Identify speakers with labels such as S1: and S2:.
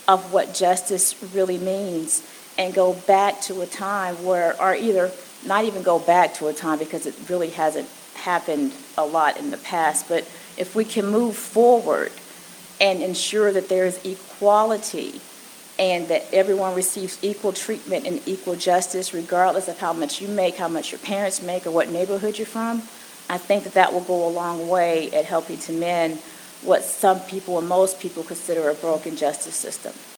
S1: of what justice really means and go back to a time where, or either not even go back to a time because it really hasn't happened a lot in the past, but if we can move forward and ensure that there is equality and that everyone receives equal treatment and equal justice regardless of how much you make, how much your parents make, or what neighborhood you're from, I think that that will go a long way at helping to mend what some people and most people consider a broken justice system.